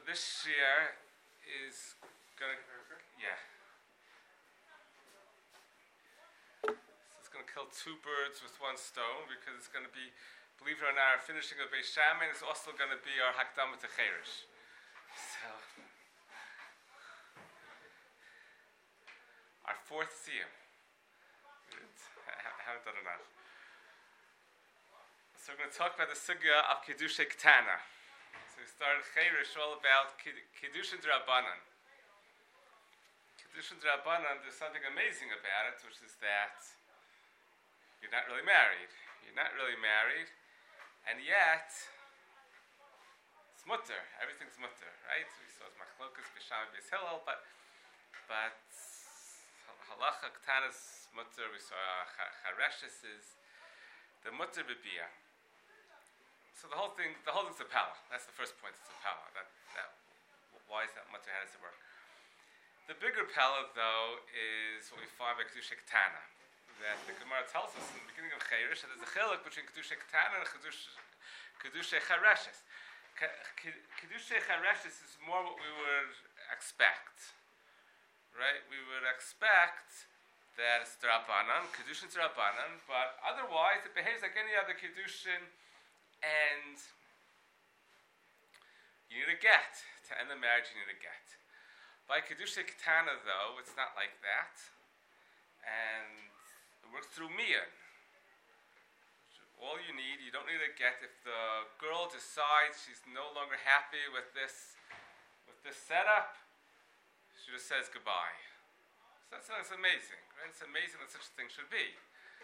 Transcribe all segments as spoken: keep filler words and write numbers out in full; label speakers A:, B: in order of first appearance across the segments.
A: this year is gonna, yeah. So it's gonna kill two birds with one stone because it's gonna be, believe it or not, our finishing of Beis Shammai is also gonna be our Hakdama to Cheresh. So, our fourth siyum. I haven't done enough. So we're going to talk about the sugya of Kiddushay Ketana. So we started Cheresh all about Kiddushin D'Rabbanan. Kiddushin D'Rabbanan, there's something amazing about it, which is that you're not really married. You're not really married, and yet it's mutter. Everything's mutter, right? We saw Machlokas, Beis Shammai, Beis Hillel, but but Halacha Ketana's mutter. We saw Chareshes is the mutter b'biyah. So the whole thing, the whole thing's a pala. That's the first point. It's a pala. That, that, why is that mutter? How does it work? The bigger pala, though, is what we find by Kiddushay Ketana. That the Gemara tells us in the beginning of Cheresh that there's a chiluk between Kiddushay Ketana and Kiddushay Chareshes. Kiddushay Chareshes is more what we would expect, right? We would expect that it's D'Rabbanan, Kiddushin D'Rabbanan, but otherwise it behaves like any other Kiddushin. And you need a get. To end the marriage, you need a get. By Kiddushay Ketana, though, it's not like that. And it works through miyan. All you need, you don't need a get. If the girl decides she's no longer happy with this with this setup, she just says goodbye. So that's, that's amazing, right? It's amazing that such a thing should be.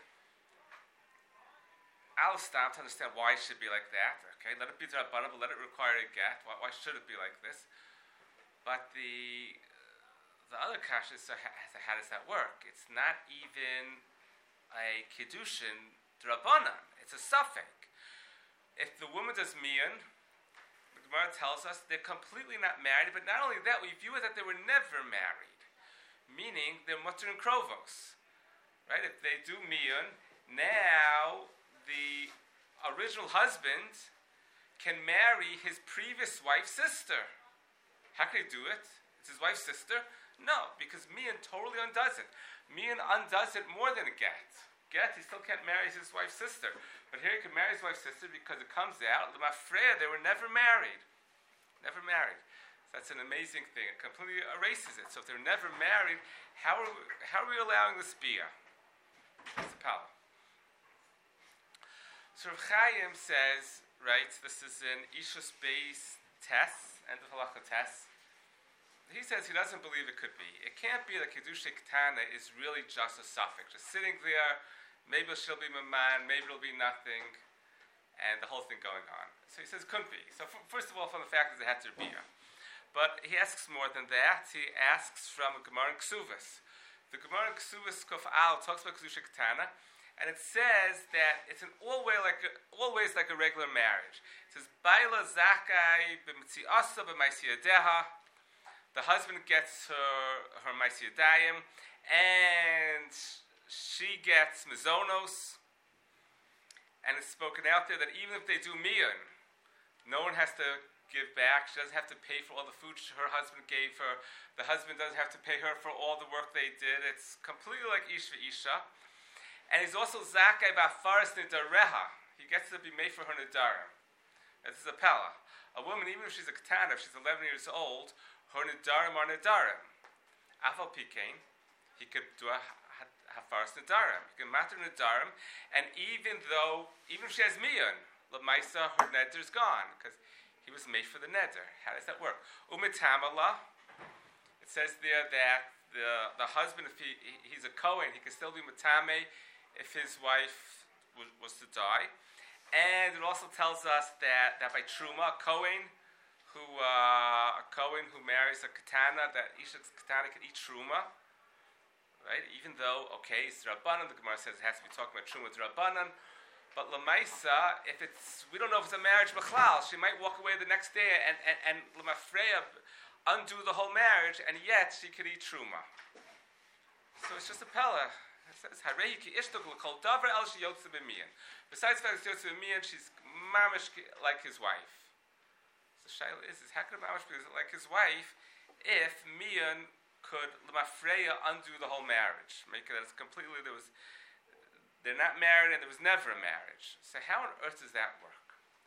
A: I'll stop to understand why it should be like that. Okay, let it be D'Rabbanan, but let it require a get. Why, why should it be like this? But the the other kasha is, so how, how does that work? It's not even a kiddushin D'Rabbanan. It's a suffix. If the woman does miyan, the Gemara tells us they're completely not married. But not only that, we view it that they were never married, meaning they're mutter and krovos. Right? If they do miyan, now the original husband can marry his previous wife's sister. How can he do it? It's his wife's sister? No, because miyan totally undoes it. Miyan undoes it more than a get. Get, he still can't marry his wife's sister. But here he can marry his wife's sister because it comes out, l'mafreya, they were never married. Never married. So that's an amazing thing. It completely erases it. So if they're never married, how are we, how are we allowing this bia? It's a pala. So Rav Chaim says, right, this is an Ishus Beis test, end of halacha test. He says he doesn't believe it could be. It can't be that Kiddushay Ketana is really just a suffix, just sitting there, maybe she'll be maman, maybe it'll be nothing, and the whole thing going on. So he says it couldn't be. So f- first of all, from the fact that it had to be. But he asks more than that. He asks from a Gemara in Ksuvas. The Gemara in Ksuvas Kof Al talks about Kiddushay Ketana, and it says that it's in all way like a, always like a regular marriage. It says, Baila Zakai b'mitziasa b'maisiyadeha. The husband gets her her maisiyadayim, and she gets mizonos. And it's spoken out there that even if they do miyan, no one has to give back. She doesn't have to pay for all the food her husband gave her. The husband doesn't have to pay her for all the work they did. It's completely like ish v'isha. And he's also zakai b'afaras nidareha. He gets to be made for her nidarim. This is a pella. A woman, even if she's a ketana, if she's eleven years old, her nidarim are nidarim. Afal pikein, he could do a hafaras nidarim. He can matter nidarim, and even though, even if she has miyan, l'maisa, her neder is gone because he was made for the neder. How does that work? Umitamala. It says there that the the husband, if he he's a kohen, he can still be matame if his wife was, was to die. And it also tells us that, that by truma, a kohen who uh, a kohen who marries a katana, that Isha katana can eat truma, right? Even though, okay, it's Rabbanan, the Gemara says it has to be talking about truma Rabbanan, but Lamaisa, if it's, we don't know if it's a marriage b'chlal, she might walk away the next day and, and, and Lamafreya undo the whole marriage, and yet she could eat truma. So it's just a pella. It says, Harehi ki ishtok l'kol davar el she yotze b'miyan. Besides the fact that she's yotze b'miyan, she's mamish like his wife. So the shaila is, is how could a mamash be like his wife if Mian could Lemafreya undo the whole marriage, make it as completely there was they're not married and there was never a marriage. So how on earth does that work?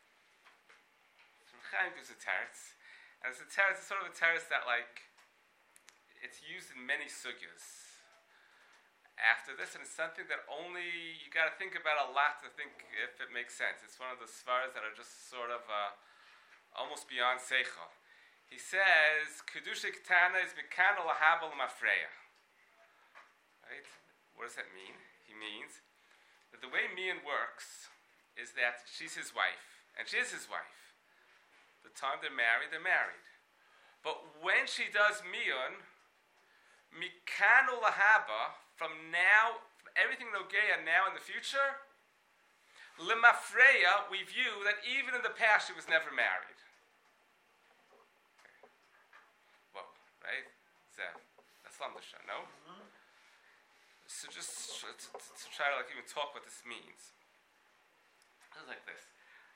A: So Chaim gives a teretz, and it's a teretz, it's sort of a teretz that like it's used in many sugyas after this, and it's something that only you got to think about a lot to think if it makes sense. It's one of the svaras that are just sort of uh, almost beyond seichel. He says, Kedusha Ketana is Mikana Lahabal Mafreya. Right? What does that mean? He means that the way Mian works is that she's his wife, and she is his wife. The time they're married, they're married. But when she does Mian, Mikana Lahaba, from now, from everything Nogeya now in the future, Lemafreya, we view that even in the past she was never married. Whoa, right? Zev. That's Lamdasha, no? Mm-hmm. So just to, to, to try to like even talk what this means. It's like this.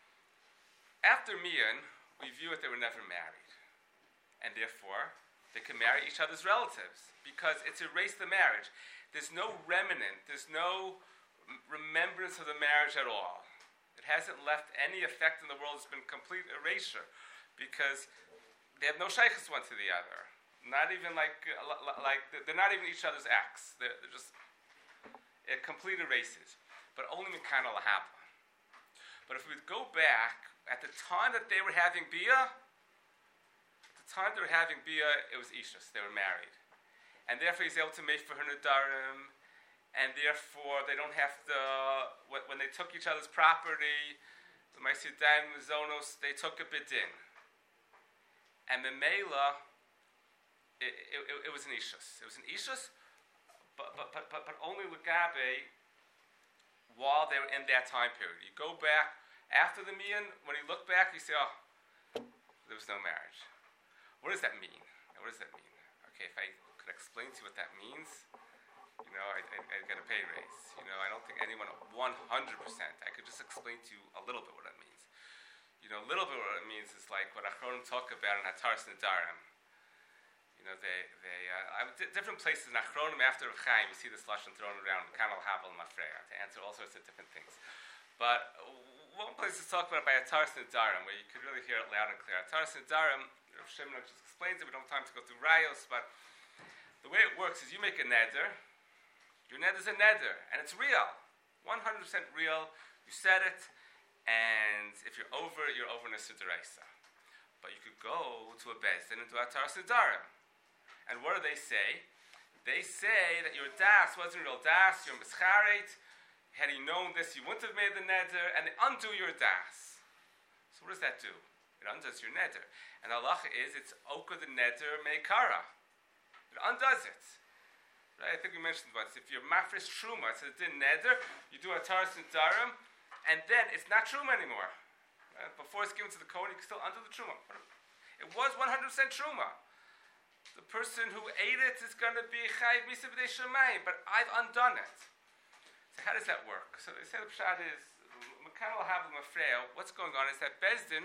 A: After Mian, we view it they were never married. And therefore, they can marry each other's relatives because it's erased the marriage. There's no remnant, there's no remembrance of the marriage at all. It hasn't left any effect in the world. It's been complete erasure because they have no shaykhs one to the other. Not even like, like they're not even each other's acts. They're, they're just, it complete erases. But only Mikana Lahaba. But if we go back, at the time that they were having Bia, at the time they were having Bia, it was Ishus, they were married. And therefore he's able to make for her Nadarim, and therefore they don't have to, when they took each other's property, the Maisidayim Zonos, they took a bidin. And Memela, it, it, it, it was an Ishus. It was an Ishus, but, but, but, but, but only Lagabe while they were in that time period. You go back, after the Mian, when you look back, you say, oh, there was no marriage. What does that mean? What does that mean? Okay, if I could explain to you what that means, you know, I, I, I'd get a pay raise. You know, I don't think anyone one hundred percent. I could just explain to you a little bit what that means. You know, a little bit what it means is like what Achronim talk about in Hataras Nedarim. You know, they, they, uh, I'm d- different places in Achronim after Chaim, you see this lashon thrown around, Kanal Havel Mafreya, to answer all sorts of different things. But one place is talked about by Hataras Nedarim, where you could really hear it loud and clear. Hataras Nedarim, Rav Shimon just explains it, we don't have time to go through Rayos, but the way it works is you make a neder, your neder is a neder, and it's real, one hundred percent real, you said it, and if you're over, you're over Nisa Deraisa. But you could go to a Bezdin and do Hataras Nedarim. And what do they say? They say that your das wasn't real das, you're mischaret. Had you known this, you wouldn't have made the neder, and they undo your das. So what does that do? It undoes your neder. And the halacha is, it's oka the neder meikara. It undoes it. Right? I think we mentioned once, if you're mafresh truma, it's a din neder, you do Hataras Nedarim, and then it's not truma anymore. Right? Before it's given to the Kohen, you can still undo the truma. It was one hundred percent truma. The person who ate it is going to be chayiv misa b'dei shemayim, but I've undone it. So how does that work? So they say the pshat is, Mekanal Havel Mafreya, what's going on is that Bezdin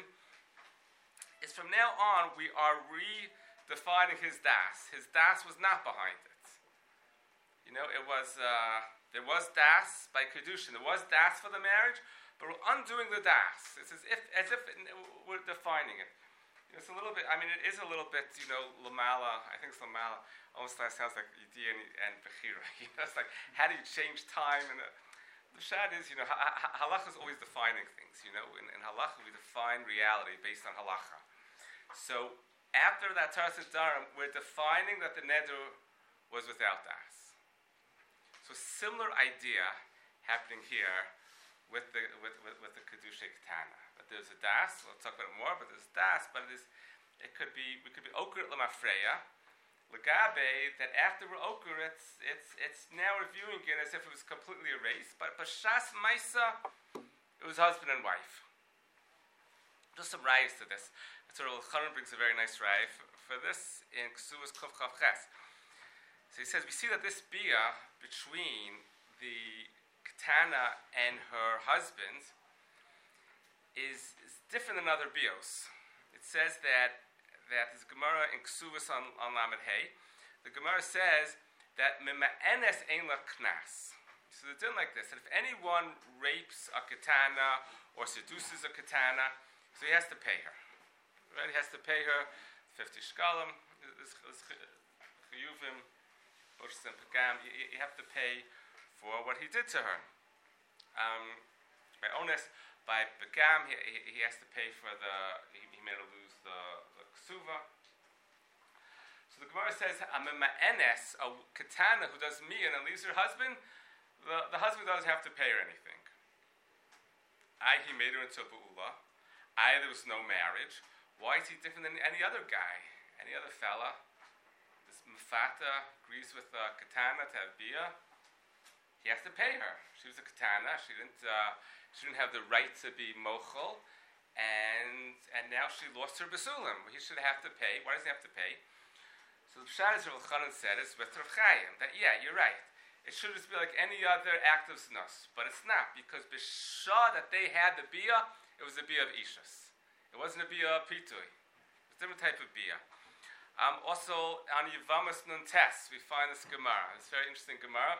A: is from now on, we are redefining his das. His das was not behind it. You know, it was, uh, there was das by Kedushin, there was das for the marriage, but we're undoing the das. It's as if, as if it, we're defining it. It's a little bit, I mean, it is a little bit, you know, Lamala, I think it's Lamala, almost sounds like Yediyah and, and Bechira. You know, it's like, how do you change time? And the, the shad is, you know, ha, ha, halacha is always defining things, you know. In, in halacha, we define reality based on halacha. So, after that Hataras Nedarim, we're defining that the neder was without das. So, similar idea happening here with the with, with, with the Kedusha Ketana. But there's a das, we'll talk about it more, but there's das, but it is it could be we could be okrit lemafreya, legabe, that after we're okrit, it's it's it's now reviewing it as if it was completely erased, but b'shas maisa, it was husband and wife. Just some rayos to this. So Rav Chanan brings a very nice ray for, for this in Ksuas Kuf Chav Ches. So he says we see that this bia between the Ketana and her husband is, is different than other bios. it says that that this Gemara in Ksuvas on, on Lamed Hey, the Gemara says that Mima'enes ein la knas. So it's done like this, that if anyone rapes a katana or seduces a katana, so he has to pay her. Right? He has to pay her fifty shkalim, chiyuvim, boshim pagam. You have to pay for what he did to her. Um, by ones, by pagam, he, he, he has to pay for the, he, he made her lose the, the ksuva. So the Gemara says, Amema'enes, a katana who does miyan and leaves her husband, the, the husband doesn't have to pay her anything. I, he made her into a bu'ula. I, there was no marriage. Why is he different than any other guy, any other fella? This mafata agrees with uh, katana to have bia. He has to pay her. She was a katana. She didn't. Uh, she didn't have the right to be mochel, and and now she lost her basulim. He should have to pay. Why does he have to pay? So the pshat as Rav Chanan said is with Rav Chaim that yeah, you're right. It should just be like any other act of znus, but it's not, because b'shah that they had the bia, it was a bia of ishus. It wasn't a bia of pitui. It was a different type of bia. Um, also, on Yevamas Nun Tes, we find this Gemara. It's a very interesting Gemara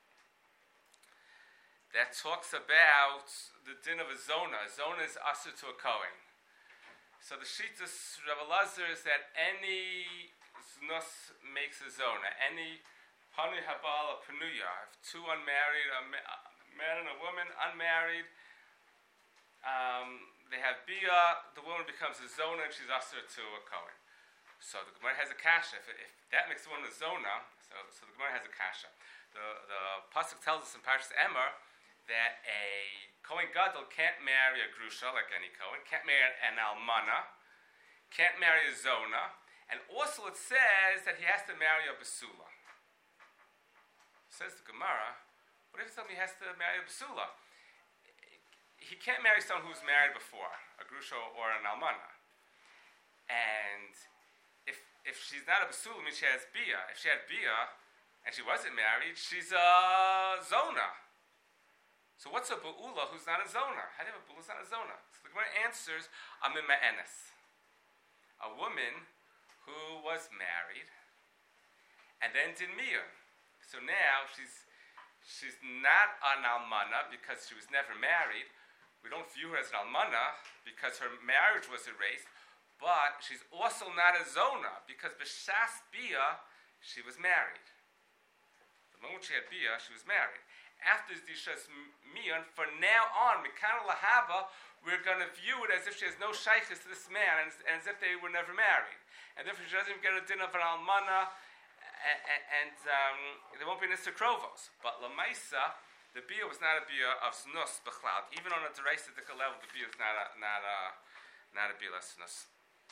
A: that talks about the din of a zona. A zona is asur to a kohen. So the Shitas Rav Elazar is that any znus makes a zona. Any Hani Habala Panuya, if two unmarried, a man and a woman, unmarried, um, they have bia, the woman becomes a zona and she's asur to a kohen. So the Gemara has a kasha. If, if that makes the woman a zona, so, so the Gemara has a kasha. The, the pasuk tells us in Parshas Emor that a kohen gadol can't marry a grusha like any kohen, can't marry an almana, can't marry a zona, and also it says that he has to marry a basula. Says the Gemara, what if somebody has to marry a basula? He can't marry someone who's married before, a grusha or an almana. And if if she's not a basula, it means she has bia. If she had bia and she wasn't married, she's a zona. So what's a bu'ula who's not a zona? How do you have a bu'ula who's not a zona? So the Gemara answers, Amim ma'enes. A woman who was married and then did miyun. So now she's she's not an almana because she was never married. We don't view her as an almana because her marriage was erased. But she's also not a zona because b'shas bia she was married. The moment she had bia, she was married. After Dishas Miyan, from now on, Mikana Lahava, we're going to view it as if she has no shaykhis to this man, and, and as if they were never married. And therefore she doesn't even get a din of an almana, and, and um, there won't be an Krovos. But Lamaisa, the bia was not a bia of snus b'chlad. Even on a deraisidic level, the bia is not a, not a, not a bia of snus.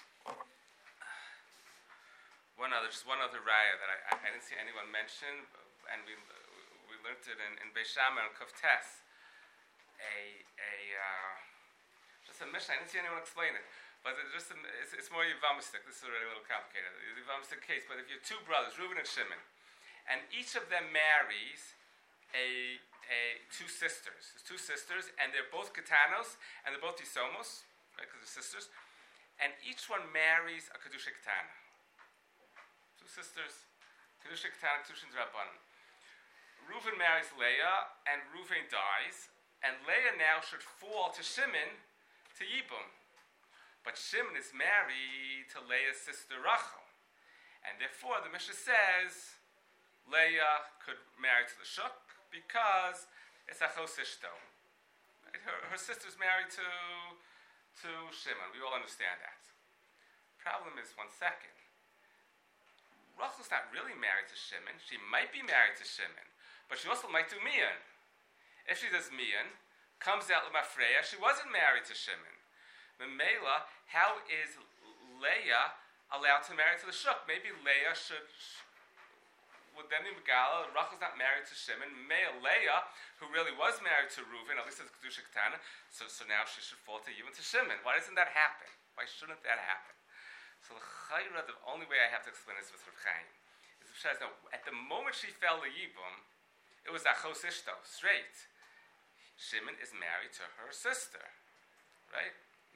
A: One other, just one other raya that I, I, I didn't see anyone mention, and we we learned it in, in Beis Shammai and Kuf Tes. A a uh, just a mission. I didn't see anyone explain it, but it's just a, it's, it's more Yevamistic. This is already a little complicated. It's a Yevamistic case, but if you have two brothers, Reuben and Shimon, and each of them marries a a two sisters. There's two sisters, and they're both katanos, and they're both isomos, right? Because they're sisters. And each one marries a Kedusha Ketana. Two sisters, Kedusha Ketana, Kedusha Rabbanan. Reuven marries Leah, and Reuven dies, and Leah now should fall to Shimon, to Yibum. But Shimon is married to Leah's sister Rachel. And therefore, the Mishnah says, Leah could marry to the Shuk, because it's Achos Ishto. Right? Her, her sister's married to... to Shimon. We all understand that. Problem is, one second. Rachel's not really married to Shimon. She might be married to Shimon, but she also might do Miyan. If she does Miyan, comes out Lemafreya, she wasn't married to Shimon. Memela, how is Leah allowed to marry to the Shuk? Maybe Leah should... would then be Megala, Rachel's not married to Shimon. Mea Leah, who really was married to Reuven, at least as Kedusha Ketana, so, so now she should fall to Yibum to Shimon. Why doesn't that happen? Why shouldn't that happen? So the Chayra, the only way I have to explain this with Rav Chaim is Rav Chaim says, no, at the moment she fell to Yibum, it was Achos Ishto, straight. Shimon is married to her sister, right?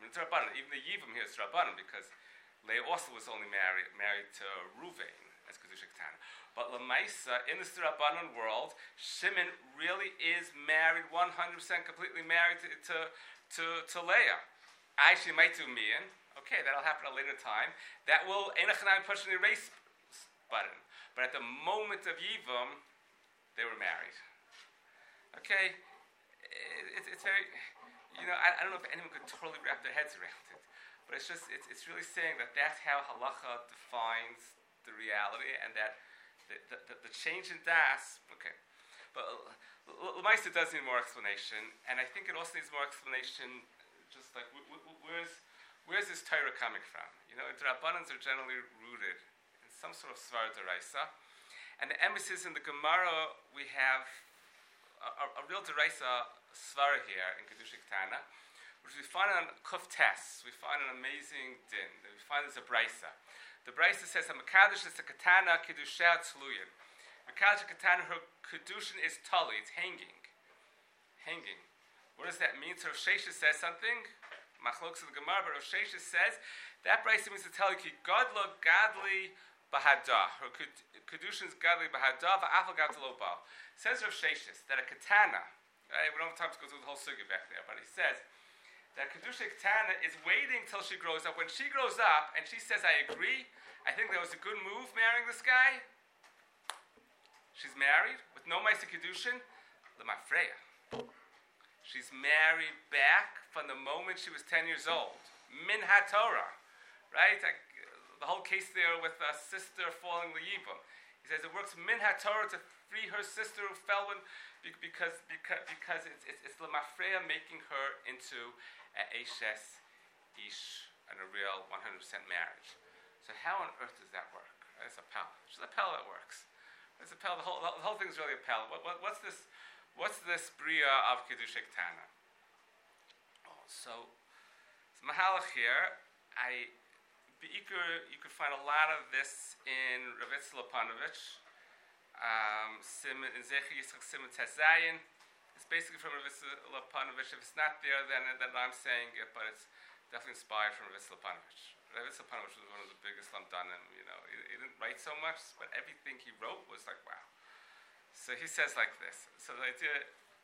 A: It's Rabbanan. Even the Yivim here is Rabbanan because Leah also was only married married to Ruvain as Kedusha Ketana. But Lamaisa, in the Rabbanan world, Shimon really is married, one hundred percent completely married to, to, to, to Leah. Actually, might do Mian. Okay, that'll happen at a later time. That will, Einachanayim push an erase button. But at the moment of Yivam, they were married. Okay? It, it's very, you know, I, I don't know if anyone could totally wrap their heads around it. But it's just, it's, it's really saying that that's how halacha defines the reality, and that the, the, the, the change in das, okay. But L'maisa does need more explanation, and I think it also needs more explanation, just like, wh- wh- where's, where's this Torah coming from? You know, Drabbanans are generally rooted in some sort of Svar Deraisa, and the emphasis in the Gemara, we have a, a, a real Deraisa Svar here in Kedusha Ketana, which we find on Kuf Tes. We find an amazing din. We find there's a Braisa. The Braisa says that Mekadosh is a Ketana Kedusha Tzluyin. Mekadosh Ketana, her Kedushin is tali, it's hanging. Hanging. What does that mean? So Rav Sheshes says something. Machlokes of the Gemara, but Rav Sheshes says that Braisa means to tell you Ki Godlo Gadli Bahada. Her Kedushin is Gadli Bahada, Va'afal Gadlo Ba. Says Rav Sheshes that a Ketana, right, we don't have time to go through the whole sugya back there, but he says that Kedusha Ketana is waiting till she grows up. When she grows up and she says, I agree, I think that was a good move marrying this guy. She's married with no Maisa Kedushin, L'mafreya. She's married back from the moment she was ten years old. Min HaTorah. Right? I, the whole case there with a sister falling L'yibam. He says it works Min HaTorah to free her sister who fell when, because, because, because it's, it's, it's L'mafreya making her into a Eishes Ish, and a real one hundred percent marriage. So how on earth does that work? It's a pel. It's a pel that works. It's a pel. The whole, the whole thing is really a pel. What, what, what's this? What's this bria of Kedusha Ketana? Oh, so, so Mahalach here. I, Be'ikr, you could find a lot of this in Rav Yitzchak Lopanovich. Um, Sim in Zecher Yitzchak Simon Tezayin. It's basically from Rav Yitzchak Lopanovich. If it's not there, then, then I'm saying it, but it's definitely inspired from Rav Yitzchak Lopanovich. Rav Yitzchak Lopanovich was one of the biggest Lamdanim. You know, he, he didn't write so much, but everything he wrote was like, wow. So he says like this. So the idea,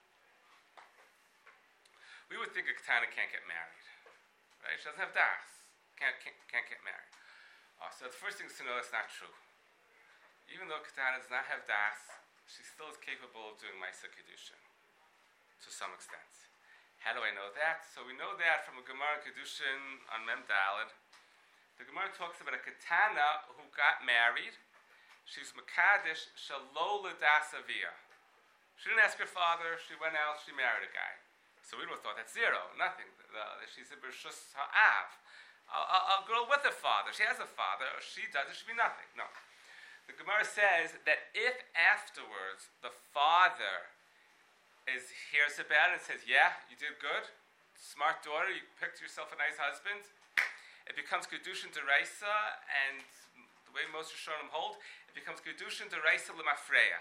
A: we would think a Ketana can't get married, right? She doesn't have das, can't, can't, can't get married. Uh, so the first thing is to know that's not true. Even though Ketana does not have das, she still is capable of doing Maisa Kedushin to some extent. How do I know that? So we know that from a Gemara Kedushin on Mem Daled. The Gemara talks about a Ketana who got married. She's Mekadesh Shalola Das Avia. She didn't ask her father, she went out, she married a guy. So we would have thought that's zero, nothing. The, the, she's a Bershus Ha'av. A, a, a girl with a father. She has a father, or she does, it should be nothing. No. The Gemara says that if afterwards the father is hears about it and says, yeah, you did good, smart daughter, you picked yourself a nice husband, it becomes Kedushin Deraisa, and the way most Rishonim hold, it becomes Kedushin Deraisa L'mafreya.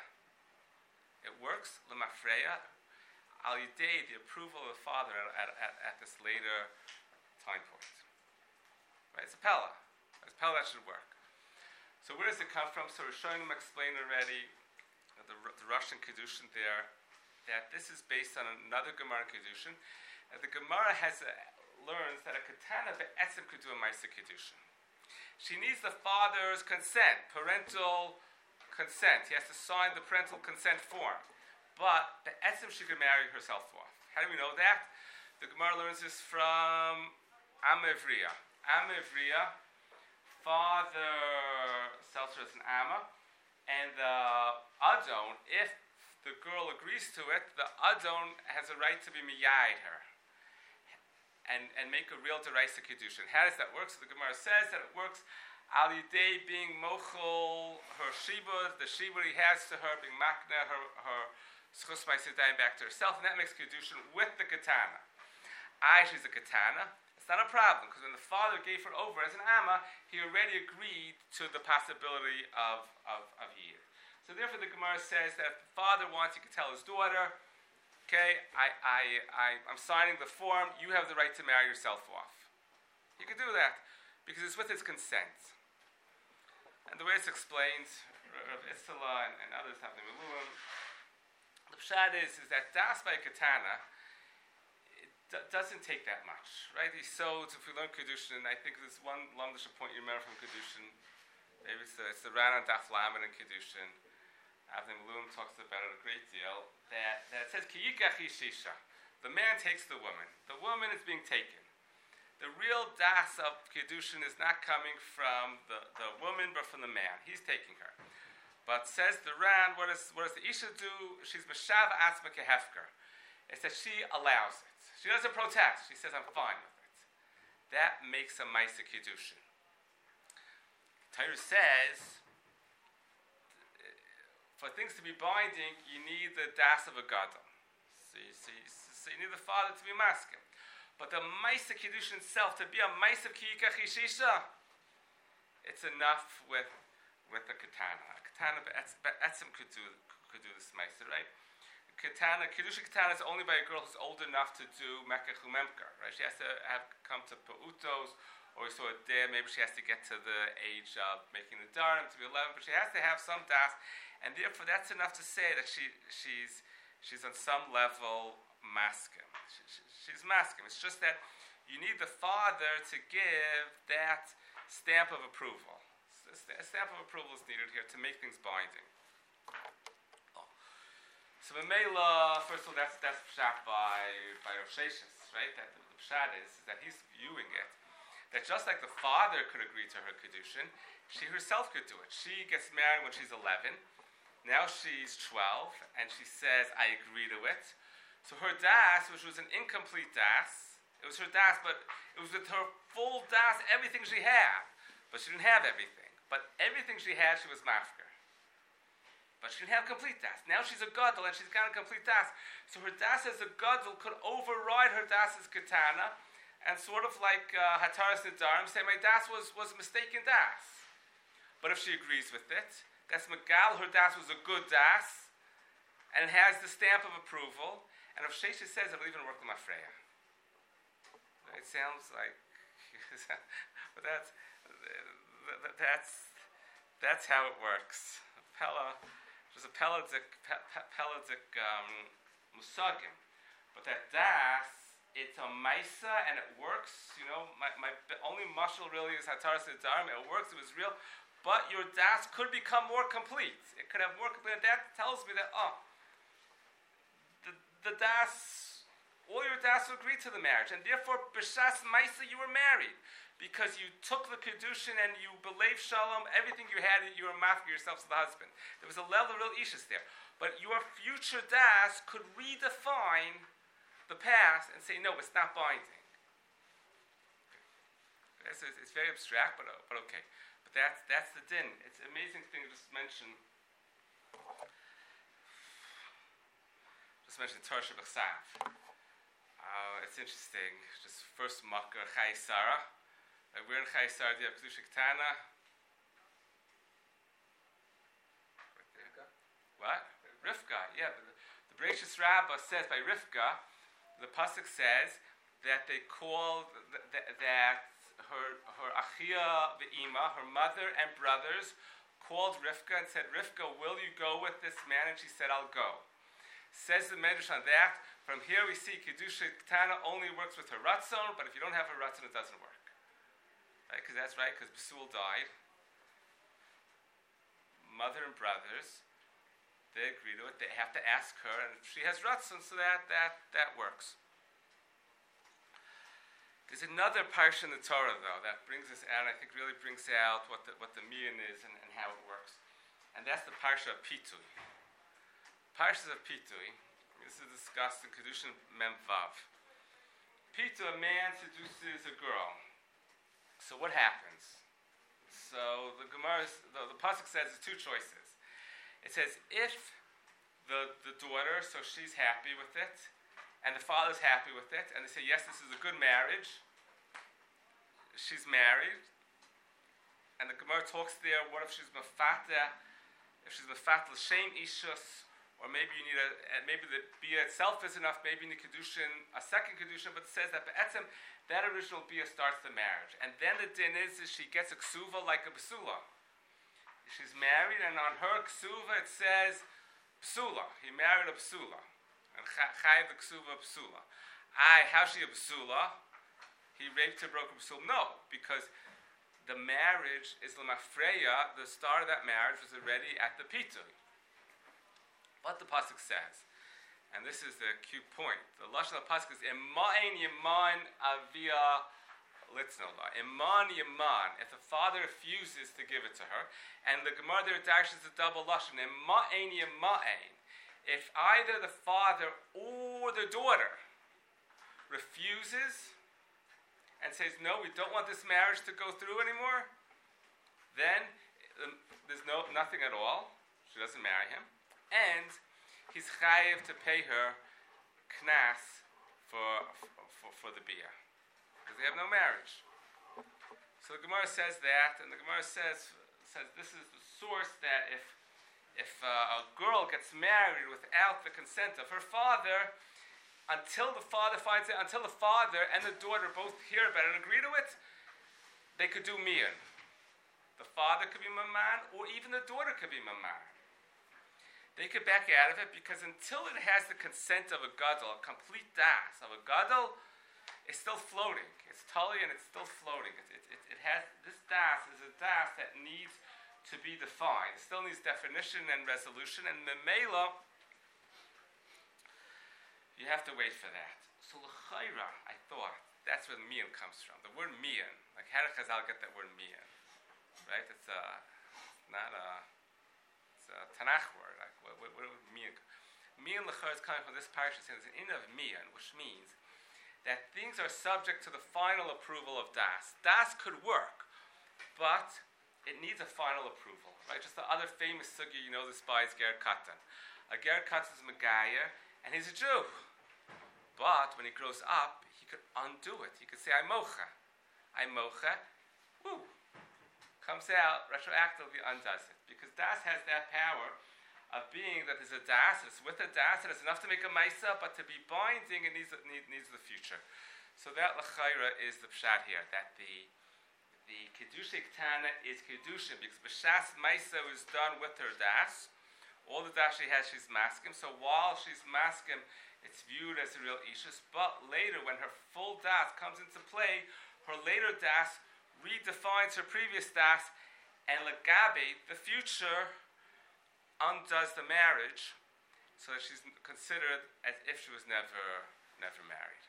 A: It works, L'mafreya, al yidei, the approval of the father at, at, at this later time point. Right? It's a Pella. It's a Pella that should work. So where does it come from? So Rishonim explained already, uh, the, the Russian Kedushin there, that this is based on another Gemara Kedushin. Uh, the Gemara has a, learns that a Ketana be'etzim could do a Maisa Kedushin. She needs the father's consent, parental consent. He has to sign the parental consent form. But be'etzim she could marry herself off. How do we know that? The Gemara learns this from Amevriya. Amevriya, father sells her as an Amma, and the Adon, if the girl agrees to it, the Adon has a right to be miyayid her and, and make a real deraisa kedushin. How does that work? So the Gemara says that it works al yidei being mochel her shibud, the shibud he has to her, being makna her her schus ma'asidayim back to herself, and that makes kedushin with the katana. I, she's a katana. It's not a problem, because when the father gave her over as an amma, he already agreed to the possibility of of of yid. So therefore, the Gemara says that if the father wants, he can tell his daughter, okay, I, I, I, I'm signing the form, you have the right to marry yourself off. He could do that because it's with his consent. And the way it's explained, Rav Isala and, and others have the Miluim, the pshat is, is that das by katana, it d- doesn't take that much, right? He sold, if we learn Kedushin, I think there's one lamdasha point you remember from Kedushin, maybe it's the, it's the Ran and Daf Lamed in Kedushin. Avnei Miluim talks about it a great deal, that, that it says, Ki yikach ish isha. The man takes the woman. The woman is being taken. The real das of Kedushin is not coming from the, the woman, but from the man. He's taking her. But says the Ran, what, is, what does the Isha do? She's Meshav Atzma Kehefker. It's that she allows it. She doesn't protest. She says, I'm fine with it. That makes a Maisa Kedushin. Torah says, for things to be binding, you need the das of a gadol. So you, so, you, so you need the father to be masculine. But the Maisa Kedushin itself, to be a Maisa Kiyikach Yishisha, it's enough with with a katana. A katana, Be'etzim could do, could do this Maisa, right? Katana, Kedushin katana is only by a girl who's old enough to do Mekach Umemkar, right? She has to have come to Pa'utos, or we saw it there, maybe she has to get to the age of making the Dharam to be eleven, but she has to have some das, and therefore that's enough to say that she she's she's on some level masculine. She, she, she's masculine. It's just that you need the father to give that stamp of approval. A stamp of approval is needed here to make things binding. Oh. So the Mela, first of all, that's that's pshat by by Rosh Hashanah, right? That the, the pshat is, is that he's viewing it. That just like the father could agree to her kedushin, she herself could do it. She gets married when she's eleven. Now she's twelve, and she says, "I agree to it." So her das, which was an incomplete das, it was her das, but it was with her full das, everything she had. But she didn't have everything. But everything she had, she was mafker. But she didn't have complete das. Now she's a gadol, and she's got a complete das. So her das as a gadol could override her das as katana, and sort of like uh, Hataras Nedarim, say, my das was, was a mistaken das. But if she agrees with it, that's Megal, her das was a good das, and it has the stamp of approval. And if Shesha says, it'll even work with Mafreya. It sounds like, but that's, that's, that's how it works. Pella, there's a Peladik, Peladik um, Musagim. But that das, it's a Maisa and it works. You know, my, my only mashal really is Hataras Nedarim. It works, it was real. But your das could become more complete. It could have more complete. And that tells me that, oh, the, the das, all your das will agree to the marriage. And therefore, B'shas Maisa, you were married. Because you took the Kedushin and you believed Shalom, everything you had, you were mafking yourself to the husband. There was a level of real ishus there. But your future das could redefine the past and say, no, it's not binding. It's, it's very abstract, but, but okay. But that's, that's the din. It's an amazing thing to just mention. Just mention Torah Shabbat. Uh, it's interesting. Just first Makkah, Chai Sarah. Like we're in Chai Sarah, do you have Kedusha Ketana? What? Rivka, yeah. The, the Bereshis Rabbah says by Rivka, the pasuk says that they called th- th- that her her achia ve'ima, her mother and brothers, called Rivka and said, "Rivka, will you go with this man?" And she said, "I'll go." Says the Medrash on that. From here we see Kedusha Ketana only works with her ratzon, but if you don't have her ratzon, it doesn't work. Right? Because that's right. Because Basul died. Mother and brothers. They agree to it. They have to ask her, and she has ratzon, so that that that works. There's another parsha in the Torah, though, that brings us out, and I think really brings out what the what the mian is and, and how it works, and that's the parsha of Pitui. Parshas of Pitui. This is discussed in Kedushin Mem Vav. Pitui, a man seduces a girl. So what happens? So the Gemara, the, the pasuk says there's two choices. It says, if the, the daughter, so she's happy with it, and the father's happy with it, and they say, yes, this is a good marriage, she's married, and the Gemara talks there, what if she's mafata, if she's mafata l'shem ishus, or maybe you need a, maybe the bia itself is enough, maybe you need kedushin, a second kedushin, but it says that be'etzem, that original bia starts the marriage. And then the din is, is she gets a ksuva like a psula. She's married, and on her ksuva it says psula. He married a psula. And chayiv the ksuva psula. Aye, how's she a psula? He raped her, broke her psula. No, because the marriage is l'mafreya. The start of that marriage was already at the pitui. What the pasuk says, and this is the cute point. The lashon of the pasuk is iman yaman avia litznala. Iman yaman. If the father refuses to give it to her, and the Gemara there dashes a double lashon. Iman yaman. If either the father or the daughter refuses and says, no, we don't want this marriage to go through anymore, then um, there's no nothing at all. She doesn't marry him. And he's chayiv to pay her knas for, for, for the bia. Because they have no marriage. So the Gemara says that, and the Gemara says, says this is the source that if, if uh, a girl gets married without the consent of her father, until the father finds it, until the father and the daughter both hear about it and agree to it, they could do miyan. The father could be maman, or even the daughter could be maman. They could back out of it because until it has the consent of a gadol, a complete das of a gadol, it's still floating. It's tully and it's still floating. It, it, it, it has this das is a das that needs to be defined. It still needs definition and resolution, and memela, you have to wait for that. So l'chayra, I thought, that's where miyan comes from. The word miyan, like how did Chazal get that word miyan? Right? It's a, not a, it's a Tanakh word. Like, what, what, what would miyan? Miyan l'chayra is coming from this parasha, saying there's an in of miyan, which means that things are subject to the final approval of das. Das could work, but it needs a final approval. Right? Just the other famous sugya, you know this by is Ger Katan. A Ger Katan is Megaya, and he's a Jew. But when he grows up, he could undo it. He could say, I mocha. I mocha. Woo. Comes out, retroactively undoes it. Because das has that power of being that there's a das, it's with a das, and it's enough to make a maisa, but to be binding, it needs, need, needs the future. So that l'chayra is the pshat here, that the the kedusha ktana is kedusha, because b'shas maisa is done with her das. All the das she has, she's maskim. So while she's maskim, it's viewed as a real ishus. But later, when her full das comes into play, her later das redefines her previous das, and legabe, the future, undoes the marriage, so that she's considered as if she was never, never married.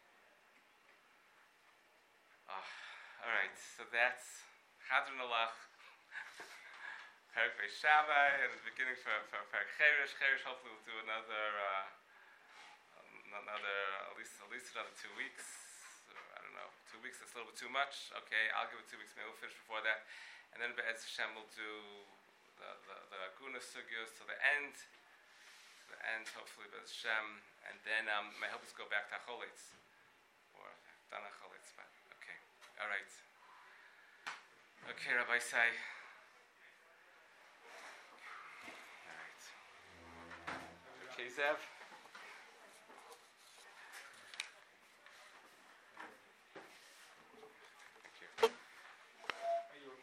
A: Oh, all right, so that's Hadron Alach. Perak Beishavai, and the beginning for for Perak Cherish. Cherish, hopefully we'll do another, uh, another at least at least another two weeks. So, I don't know, two weeks. That's a little bit too much. Okay, I'll give it two weeks. Maybe we'll finish before that, and then Be'ez Hashem will do the the the Guna Sugyos to the end, to the end. Hopefully Be'ez Hashem, and then um, my hope is go back to Acholitz or done Acholitz. But okay, all right. Okay, Rabbi Say. Okay, Zev.